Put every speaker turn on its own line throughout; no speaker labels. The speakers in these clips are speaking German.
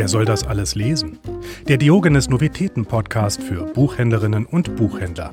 Wer soll das alles lesen? Der Diogenes Novitäten-Podcast für Buchhändlerinnen und Buchhändler.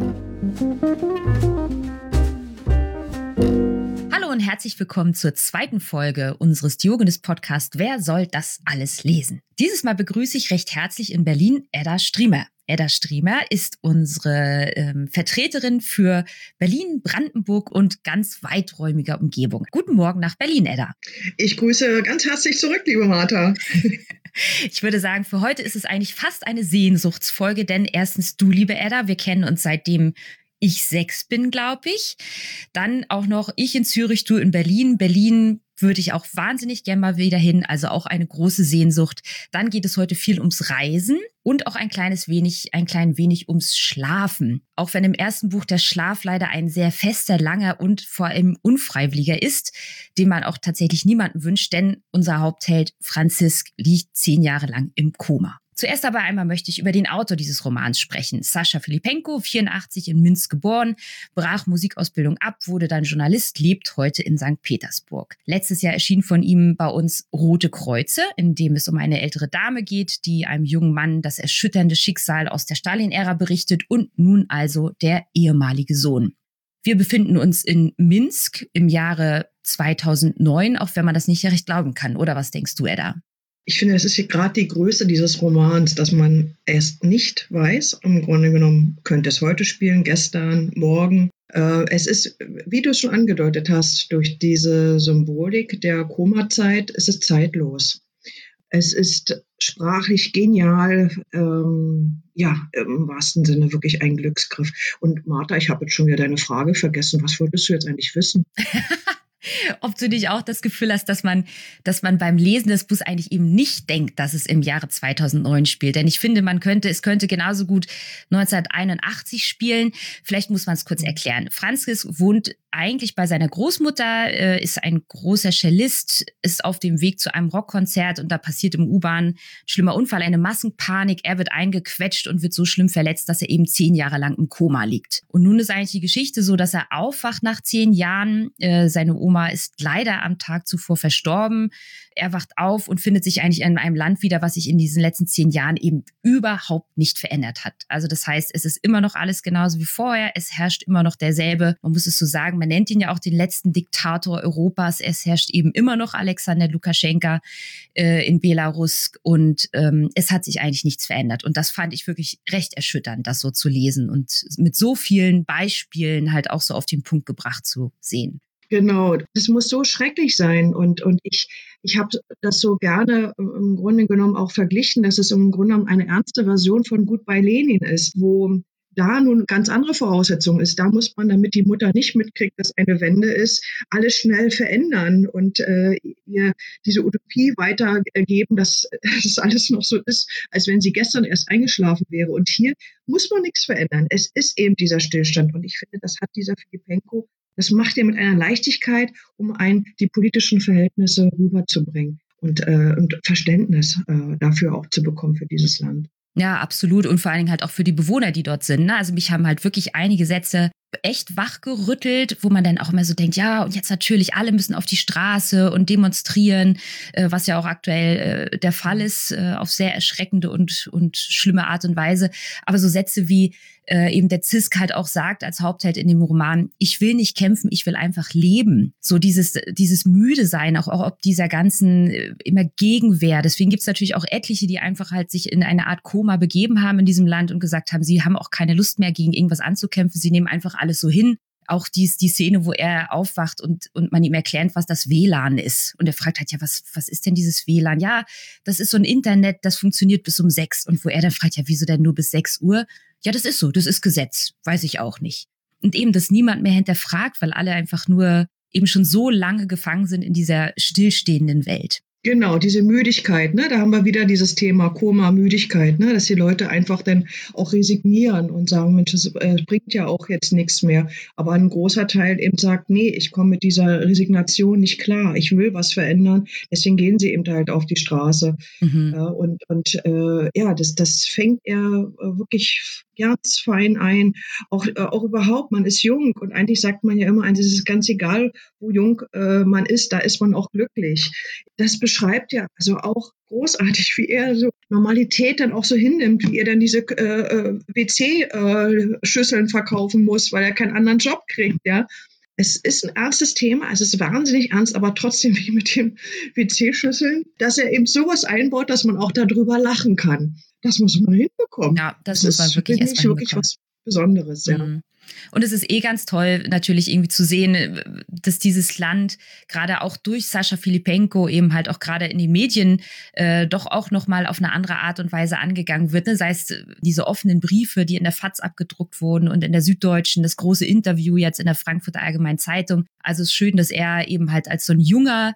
Hallo und herzlich willkommen zur zweiten Folge unseres Diogenes-Podcasts Wer soll das alles lesen? Dieses Mal begrüße ich recht herzlich in Berlin Edda Striemer. Edda Striemer ist unsere Vertreterin für Berlin, Brandenburg und ganz weiträumiger Umgebung. Guten Morgen nach Berlin, Edda.
Ich grüße ganz herzlich zurück, liebe Martha.
Ich würde sagen, für heute ist es eigentlich fast eine Sehnsuchtsfolge, denn erstens du, liebe Edda, wir kennen uns seitdem ich 6 bin, glaube ich. Dann auch noch ich in Zürich, du in Berlin. Berlin würde ich auch wahnsinnig gerne mal wieder hin, also auch eine große Sehnsucht. Dann geht es heute viel ums Reisen und auch ein klein wenig ums Schlafen. Auch wenn im ersten Buch der Schlaf leider ein sehr fester, langer und vor allem unfreiwilliger ist, den man auch tatsächlich niemandem wünscht, denn unser Hauptheld Franzisk liegt 10 Jahre lang im Koma. Zuerst aber einmal möchte ich über den Autor dieses Romans sprechen. Sascha Filipenko, 84 in Minsk geboren, brach Musikausbildung ab, wurde dann Journalist, lebt heute in St. Petersburg. Letztes Jahr erschien von ihm bei uns Rote Kreuze, in dem es um eine ältere Dame geht, die einem jungen Mann das erschütternde Schicksal aus der Stalin-Ära berichtet und nun also der ehemalige Sohn. Wir befinden uns in Minsk im Jahre 2009, auch wenn man das nicht recht glauben kann. Oder was denkst du, Edda?
Ich finde, das ist hier gerade die Größe dieses Romans, dass man erst nicht weiß. Im Grunde genommen könnte es heute spielen, gestern, morgen. Es ist, wie du es schon angedeutet hast, durch diese Symbolik der Koma-Zeit, ist es zeitlos. Es ist sprachlich genial, im wahrsten Sinne wirklich ein Glücksgriff. Und Martha, ich habe jetzt schon wieder deine Frage vergessen. Was wolltest du jetzt eigentlich wissen?
Ob du nicht auch das Gefühl hast, dass man beim Lesen des Buchs eigentlich eben nicht denkt, dass es im Jahre 2009 spielt. Denn ich finde, es könnte genauso gut 1981 spielen. Vielleicht muss man es kurz erklären. Franzisk wohnt eigentlich bei seiner Großmutter, ist ein großer Cellist, ist auf dem Weg zu einem Rockkonzert und da passiert im U-Bahn ein schlimmer Unfall, eine Massenpanik. Er wird eingequetscht und wird so schlimm verletzt, dass er eben 10 Jahre lang im Koma liegt. Und nun ist eigentlich die Geschichte so, dass er aufwacht nach 10 Jahren. Seine Oma ist leider am Tag zuvor verstorben. Er wacht auf und findet sich eigentlich in einem Land wieder, was sich in diesen letzten 10 Jahren eben überhaupt nicht verändert hat. Also das heißt, es ist immer noch alles genauso wie vorher. Es herrscht immer noch derselbe, man muss es so sagen, man nennt ihn ja auch den letzten Diktator Europas. Es herrscht eben immer noch Alexander Lukaschenka in Belarus und es hat sich eigentlich nichts verändert. Und das fand ich wirklich recht erschütternd, das so zu lesen und mit so vielen Beispielen halt auch so auf den Punkt gebracht zu sehen.
Genau, das muss so schrecklich sein und ich habe das so gerne im Grunde genommen auch verglichen, dass es im Grunde genommen eine ernste Version von Goodbye Lenin ist, wo da nun ganz andere Voraussetzungen ist. Da muss man, damit die Mutter nicht mitkriegt, dass eine Wende ist, alles schnell verändern und ihr diese Utopie weitergeben, dass das alles noch so ist, als wenn sie gestern erst eingeschlafen wäre. Und hier muss man nichts verändern. Es ist eben dieser Stillstand und ich finde, das hat dieser Filipenko. Das macht er mit einer Leichtigkeit, um die politischen Verhältnisse rüberzubringen und Verständnis dafür auch zu bekommen für dieses Land.
Ja, absolut. Und vor allen Dingen halt auch für die Bewohner, die dort sind. Ne? Also mich haben halt wirklich einige Sätze echt wachgerüttelt, wo man dann auch immer so denkt, ja, und jetzt natürlich alle müssen auf die Straße und demonstrieren, was ja auch aktuell der Fall ist, auf sehr erschreckende und schlimme Art und Weise. Aber so Sätze wie eben der Zisk halt auch sagt als Hauptheld in dem Roman, ich will nicht kämpfen, ich will einfach leben. So dieses müde sein, auch ob dieser ganzen immer Gegenwehr. Deswegen gibt's natürlich auch etliche, die einfach halt sich in eine Art Koma begeben haben in diesem Land und gesagt haben, sie haben auch keine Lust mehr, gegen irgendwas anzukämpfen. Sie nehmen einfach alles so hin. Auch die Szene, wo er aufwacht und man ihm erklärt, was das WLAN ist. Und er fragt halt, ja, was ist denn dieses WLAN? Ja, das ist so ein Internet, das funktioniert bis um 6. Und wo er dann fragt, ja, wieso denn nur bis 6 Uhr? Ja, das ist so, das ist Gesetz. Weiß ich auch nicht. Und eben, dass niemand mehr hinterfragt, weil alle einfach nur eben schon so lange gefangen sind in dieser stillstehenden Welt.
Genau, diese Müdigkeit, ne? Da haben wir wieder dieses Thema Koma, Müdigkeit, ne? Dass die Leute einfach dann auch resignieren und sagen, Mensch, das bringt ja auch jetzt nichts mehr. Aber ein großer Teil eben sagt, nee, ich komme mit dieser Resignation nicht klar, ich will was verändern. Deswegen gehen sie eben halt auf die Straße.
Mhm.
Das fängt er wirklich ganz fein ein. Auch überhaupt, man ist jung und eigentlich sagt man ja immer, es ist ganz egal, wo jung man ist, da ist man auch glücklich. Das beschreibt ja also auch großartig, wie er so Normalität dann auch so hinnimmt, wie er dann diese WC-Schüsseln verkaufen muss, weil er keinen anderen Job kriegt, ja. Es ist ein ernstes Thema, es ist wahnsinnig ernst, aber trotzdem wie mit den WC-Schüsseln, dass er eben sowas einbaut, dass man auch darüber lachen kann. Das muss man hinbekommen.
Ja, das muss man wirklich erstmal
wirklich was Besonderes, ja.
Mhm. Und es ist ganz toll, natürlich irgendwie zu sehen, dass dieses Land gerade auch durch Sascha Filipenko eben halt auch gerade in den Medien doch auch nochmal auf eine andere Art und Weise angegangen wird. Ne? Sei es diese offenen Briefe, die in der FAZ abgedruckt wurden und in der Süddeutschen, das große Interview jetzt in der Frankfurter Allgemeinen Zeitung. Also es ist schön, dass er eben halt als so ein junger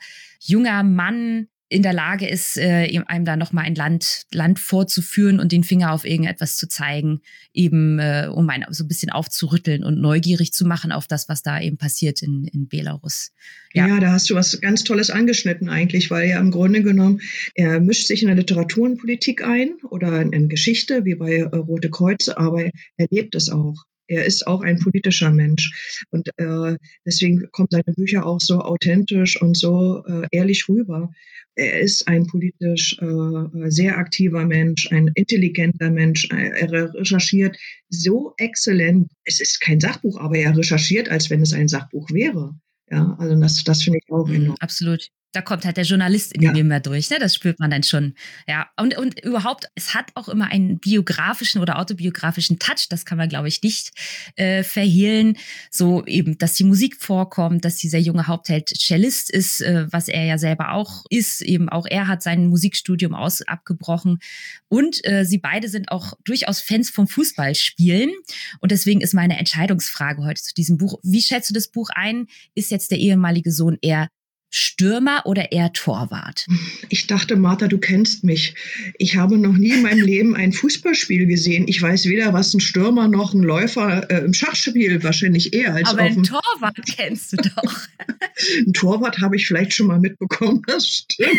Mann in der Lage ist, einem da nochmal ein Land vorzuführen und den Finger auf irgendetwas zu zeigen, eben um einen so ein bisschen aufzurütteln und neugierig zu machen auf das, was da eben passiert in Belarus.
Ja, da hast du was ganz Tolles angeschnitten eigentlich, weil ja im Grunde genommen, er mischt sich in der Literatur und Politik ein oder in Geschichte, wie bei Rote Kreuze, aber er lebt es auch. Er ist auch ein politischer Mensch und deswegen kommen seine Bücher auch so authentisch und so ehrlich rüber. Er ist ein politisch sehr aktiver Mensch, ein intelligenter Mensch. Er recherchiert so exzellent. Es ist kein Sachbuch, aber er recherchiert, als wenn es ein Sachbuch wäre. Ja, also das finde ich auch enorm.
Absolut. Da kommt halt der Journalist in ihm immer durch, ne? Das spürt man dann schon. Ja, und überhaupt, es hat auch immer einen biografischen oder autobiografischen Touch, das kann man, glaube ich, nicht verhehlen. So eben, dass die Musik vorkommt, dass dieser junge Hauptheld Cellist ist, was er ja selber auch ist. Eben auch er hat sein Musikstudium abgebrochen. Und sie beide sind auch durchaus Fans vom Fußballspielen. Und deswegen ist meine Entscheidungsfrage heute zu diesem Buch: Wie schätzt du das Buch ein? Ist jetzt der ehemalige Sohn eher Stürmer oder eher Torwart?
Ich dachte, Martha, du kennst mich. Ich habe noch nie in meinem Leben ein Fußballspiel gesehen. Ich weiß weder, was ein Stürmer noch ein Läufer im Schachspiel wahrscheinlich eher als
aber
auf
einen Torwart kennst du doch.
Ein Torwart habe ich vielleicht schon mal mitbekommen, das stimmt.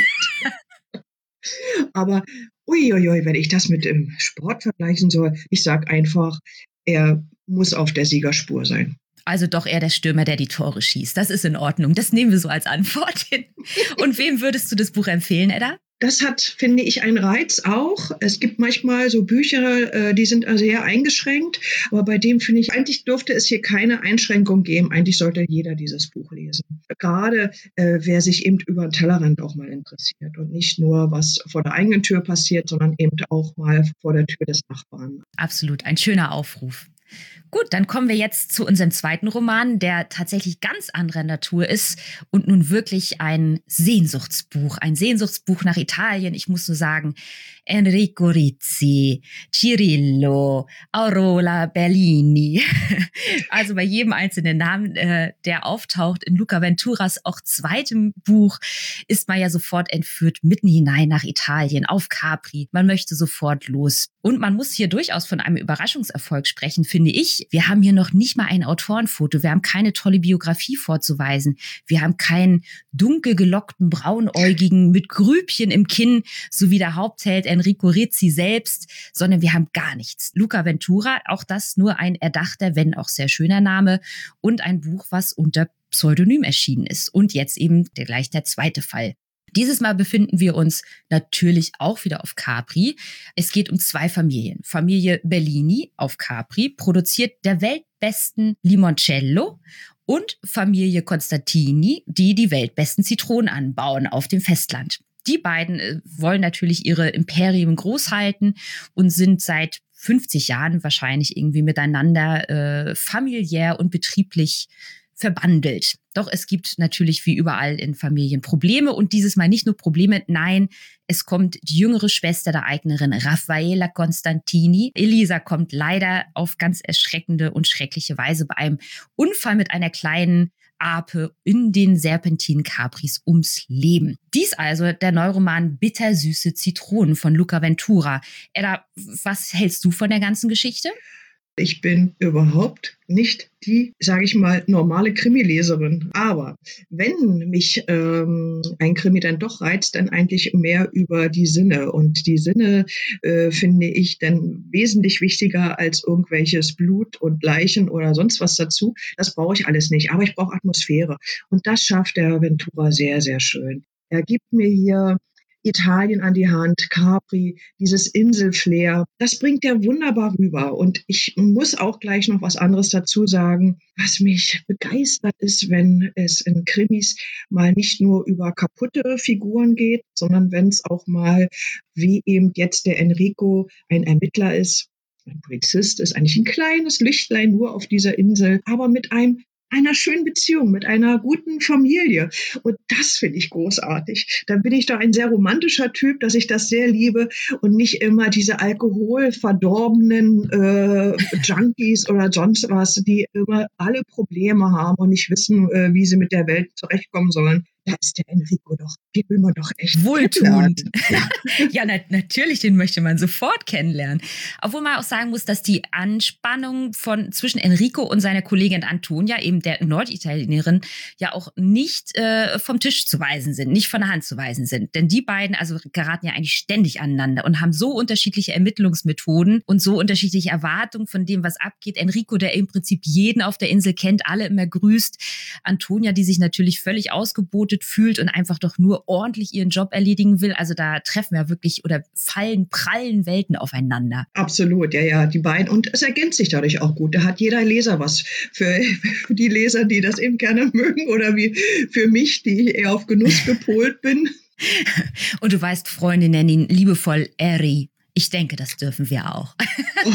Aber uiuiui, wenn ich das mit dem Sport vergleichen soll, ich sage einfach, er muss auf der Siegerspur sein.
Also doch eher der Stürmer, der die Tore schießt. Das ist in Ordnung. Das nehmen wir so als Antwort hin. Und wem würdest du das Buch empfehlen, Edda?
Das hat, finde ich, einen Reiz auch. Es gibt manchmal so Bücher, die sind sehr eingeschränkt. Aber bei dem finde ich, eigentlich dürfte es hier keine Einschränkung geben. Eigentlich sollte jeder dieses Buch lesen. Gerade wer sich eben über den Tellerrand auch mal interessiert und nicht nur, was vor der eigenen Tür passiert, sondern eben auch mal vor der Tür des Nachbarn.
Absolut, ein schöner Aufruf. Gut, dann kommen wir jetzt zu unserem zweiten Roman, der tatsächlich ganz anderer Natur ist und nun wirklich ein Sehnsuchtsbuch nach Italien. Ich muss nur sagen, Enrico Rizzi, Cirillo, Aurora Bellini. Also bei jedem einzelnen Namen, der auftaucht in Luca Venturas auch zweitem Buch, ist man ja sofort entführt mitten hinein nach Italien, auf Capri. Man möchte sofort los. Und man muss hier durchaus von einem Überraschungserfolg sprechen, finde ich. Wir haben hier noch nicht mal ein Autorenfoto. Wir haben keine tolle Biografie vorzuweisen. Wir haben keinen dunkel gelockten, braunäugigen mit Grübchen im Kinn, so wie der Hauptheld Enrico Rizzi selbst, sondern wir haben gar nichts. Luca Ventura, auch das nur ein erdachter, wenn auch sehr schöner Name und ein Buch, was unter Pseudonym erschienen ist. Und jetzt eben gleich der zweite Fall. Dieses Mal befinden wir uns natürlich auch wieder auf Capri. Es geht um zwei Familien. Familie Bellini auf Capri produziert der weltbesten Limoncello und Familie Constantini, die weltbesten Zitronen anbauen auf dem Festland. Die beiden wollen natürlich ihre Imperien groß halten und sind seit 50 Jahren wahrscheinlich irgendwie miteinander familiär und betrieblich verbandelt. Doch es gibt natürlich wie überall in Familien Probleme und dieses Mal nicht nur Probleme, nein, es kommt die jüngere Schwester der Eignerin Raffaella Constantini. Elisa kommt leider auf ganz erschreckende und schreckliche Weise bei einem Unfall mit einer kleinen Ape in den Serpentinen Capris ums Leben. Dies also der Neuroman Bittersüße Zitronen von Luca Ventura. Edda, was hältst du von der ganzen Geschichte?
Ich bin überhaupt nicht die, sage ich mal, normale Krimileserin. Aber wenn mich ein Krimi dann doch reizt, dann eigentlich mehr über die Sinne. Und die Sinne finde ich dann wesentlich wichtiger als irgendwelches Blut und Leichen oder sonst was dazu. Das brauche ich alles nicht. Aber ich brauche Atmosphäre. Und das schafft der Ventura sehr, sehr schön. Er gibt mir hier Italien an die Hand, Capri, dieses Inselflair, das bringt er wunderbar rüber. Und ich muss auch gleich noch was anderes dazu sagen, was mich begeistert ist, wenn es in Krimis mal nicht nur über kaputte Figuren geht, sondern wenn es auch mal, wie eben jetzt der Enrico, ein Ermittler ist. Ein Polizist ist eigentlich ein kleines Lichtlein nur auf dieser Insel, aber mit einer schönen Beziehung, mit einer guten Familie. Und das finde ich großartig. Dann bin ich doch ein sehr romantischer Typ, dass ich das sehr liebe und nicht immer diese alkoholverdorbenen Junkies oder sonst was, die immer alle Probleme haben und nicht wissen, wie sie mit der Welt zurechtkommen sollen. Da ist der Enrico doch, den will man doch echt
wohltuend.
Ja,
Ja, natürlich, den möchte man sofort kennenlernen. Obwohl man auch sagen muss, dass die Anspannung zwischen Enrico und seiner Kollegin Antonia, eben der Norditalienerin, ja auch nicht vom Tisch zu weisen sind, nicht von der Hand zu weisen sind. Denn die beiden also geraten ja eigentlich ständig aneinander und haben so unterschiedliche Ermittlungsmethoden und so unterschiedliche Erwartungen von dem, was abgeht. Enrico, der im Prinzip jeden auf der Insel kennt, alle immer grüßt. Antonia, die sich natürlich völlig ausgebotet fühlt und einfach doch nur ordentlich ihren Job erledigen will. Also da treffen wir wirklich oder prallen Welten aufeinander.
absolut, ja, die beiden. Und es ergänzt sich dadurch auch gut. Da hat jeder Leser was für die Leser, die das eben gerne mögen oder wie für mich, die eher auf Genuss gepolt bin.
Und du weißt, Freunde nennen ihn liebevoll Eri. Ich denke, das dürfen wir auch.
Oh.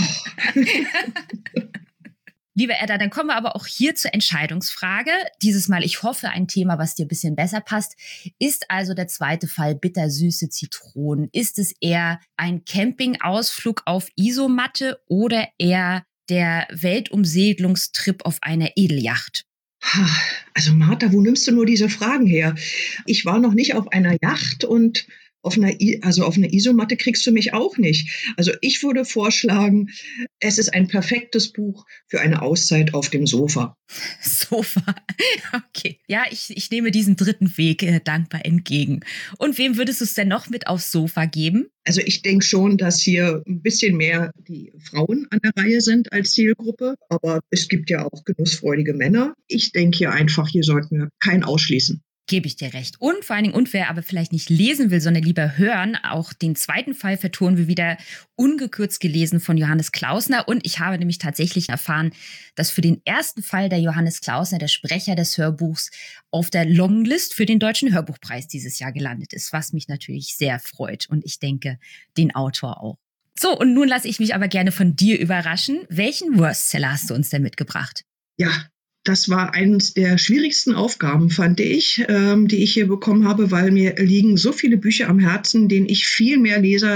Liebe Edda, dann kommen wir aber auch hier zur Entscheidungsfrage. Dieses Mal, ich hoffe, ein Thema, was dir ein bisschen besser passt. Ist also der zweite Fall bittersüße Zitronen? Ist es eher ein Campingausflug auf Isomatte oder eher der Weltumsegelungstrip auf einer Edelyacht?
Also Martha, wo nimmst du nur diese Fragen her? Ich war noch nicht auf einer Yacht und auf einer Isomatte kriegst du mich auch nicht. Also ich würde vorschlagen, es ist ein perfektes Buch für eine Auszeit auf dem Sofa.
Sofa. Okay. Ja, ich nehme diesen dritten Weg dankbar entgegen. Und wem würdest du es denn noch mit aufs Sofa geben?
Also ich denke schon, dass hier ein bisschen mehr die Frauen an der Reihe sind als Zielgruppe. Aber es gibt ja auch genussfreudige Männer. Ich denke hier sollten wir keinen ausschließen.
Gebe ich dir recht. Und vor allen Dingen, wer aber vielleicht nicht lesen will, sondern lieber hören, auch den zweiten Fall vertonen wir wieder ungekürzt gelesen von Johannes Klausner. Und ich habe nämlich tatsächlich erfahren, dass für den ersten Fall der Johannes Klausner, der Sprecher des Hörbuchs, auf der Longlist für den Deutschen Hörbuchpreis dieses Jahr gelandet ist, was mich natürlich sehr freut. Und ich denke, den Autor auch. So, und nun lasse ich mich aber gerne von dir überraschen. Welchen Worstseller hast du uns denn mitgebracht?
Ja, das war eines der schwierigsten Aufgaben, fand ich, die ich hier bekommen habe, weil mir liegen so viele Bücher am Herzen, denen ich viel mehr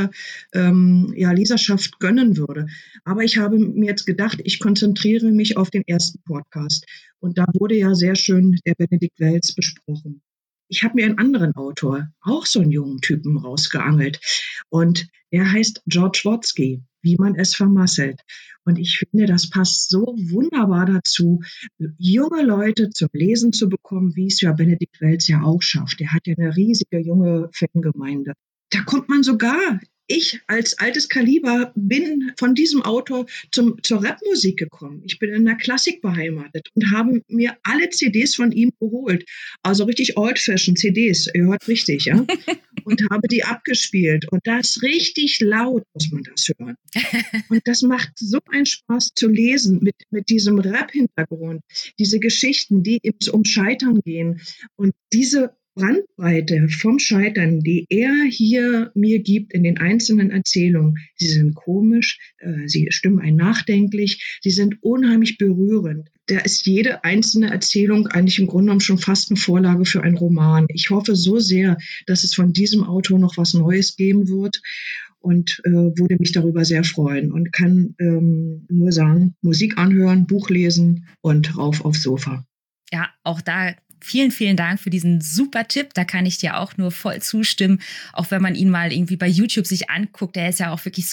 Leserschaft gönnen würde. Aber ich habe mir jetzt gedacht, ich konzentriere mich auf den ersten Podcast. Und da wurde ja sehr schön der Benedikt Welz besprochen. Ich habe mir einen anderen Autor, auch so einen jungen Typen, rausgeangelt. Und der heißt George Watsky, wie man es vermasselt. Und ich finde, das passt so wunderbar dazu, junge Leute zum Lesen zu bekommen, wie es ja Benedikt Welz ja auch schafft. Der hat ja eine riesige junge Fangemeinde. Da kommt man sogar, ich als altes Kaliber bin von diesem Autor zur Rapmusik gekommen. Ich bin in der Klassik beheimatet und habe mir alle CDs von ihm geholt. Also richtig old-fashioned CDs, ihr hört richtig, ja? Und habe die abgespielt. Und das richtig laut, muss man das hören. Und das macht so einen Spaß zu lesen mit diesem Rap-Hintergrund. Diese Geschichten, die eben um Scheitern gehen. Und diese Bandbreite vom Scheitern, die er hier mir gibt in den einzelnen Erzählungen, sie sind komisch, sie stimmen einen nachdenklich, sie sind unheimlich berührend. Da ist jede einzelne Erzählung eigentlich im Grunde genommen schon fast eine Vorlage für einen Roman. Ich hoffe so sehr, dass es von diesem Autor noch was Neues geben wird und würde mich darüber sehr freuen und kann nur sagen, Musik anhören, Buch lesen und rauf aufs Sofa.
Ja, auch da vielen, vielen Dank für diesen super Tipp. Da kann ich dir auch nur voll zustimmen. Auch wenn man ihn mal irgendwie bei YouTube sich anguckt, der ist ja auch wirklich so ein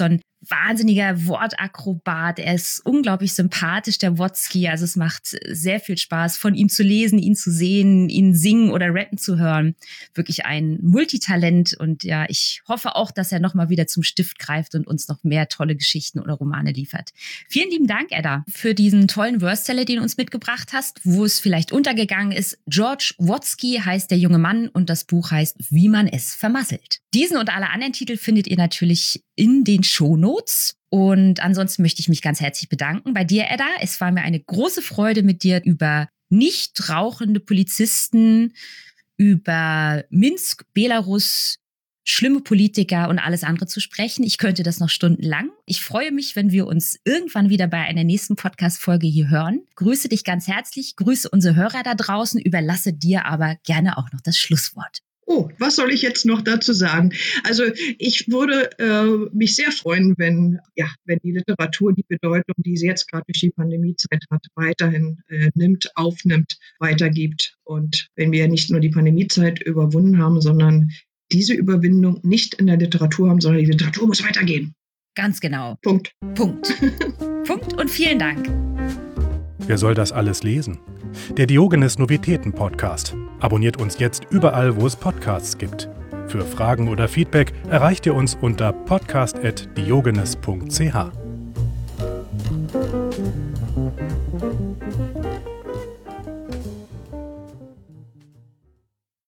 wahnsinniger Wortakrobat. Er ist unglaublich sympathisch, der Wodski. Also es macht sehr viel Spaß, von ihm zu lesen, ihn zu sehen, ihn singen oder rappen zu hören. Wirklich ein Multitalent. Und ja, ich hoffe auch, dass er nochmal wieder zum Stift greift und uns noch mehr tolle Geschichten oder Romane liefert. Vielen lieben Dank, Edda, für diesen tollen Verse-Seller, den du uns mitgebracht hast, wo es vielleicht untergegangen ist. George Wodski heißt der junge Mann und das Buch heißt Wie man es vermasselt. Diesen und alle anderen Titel findet ihr natürlich in den Shownotes. Und ansonsten möchte ich mich ganz herzlich bedanken bei dir, Edda. Es war mir eine große Freude, mit dir über nicht rauchende Polizisten, über Minsk, Belarus, schlimme Politiker und alles andere zu sprechen. Ich könnte das noch stundenlang. Ich freue mich, wenn wir uns irgendwann wieder bei einer nächsten Podcast-Folge hier hören. Grüße dich ganz herzlich, grüße unsere Hörer da draußen, überlasse dir aber gerne auch noch das Schlusswort.
Oh, was soll ich jetzt noch dazu sagen? Also ich würde mich sehr freuen, wenn die Literatur die Bedeutung, die sie jetzt gerade durch die Pandemiezeit hat, weiterhin aufnimmt, weitergibt. Und wenn wir nicht nur die Pandemiezeit überwunden haben, sondern diese Überwindung nicht in der Literatur haben, sondern die Literatur muss weitergehen.
Ganz genau.
Punkt.
Punkt und vielen Dank.
Wer soll das alles lesen? Der Diogenes Novitäten Podcast. Abonniert uns jetzt überall, wo es Podcasts gibt. Für Fragen oder Feedback erreicht ihr uns unter podcast@diogenes.ch.